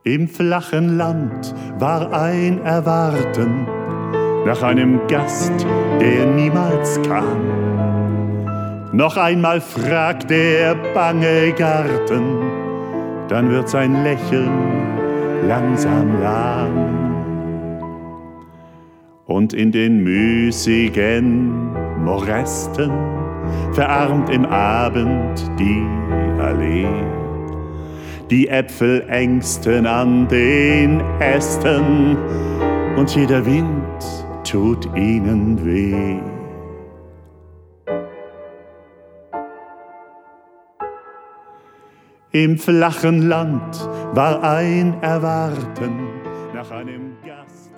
Im flachen Land war ein Erwarten nach einem Gast, der niemals kam. Noch einmal fragt der bange Garten, dann wird sein Lächeln langsam lahm. Und in den müßigen Moresten verarmt im Abend die Allee. Die Äpfel ängsten an den Ästen und jeder Wind tut ihnen weh. Im flachen Land war ein Erwarten nach einem Gast.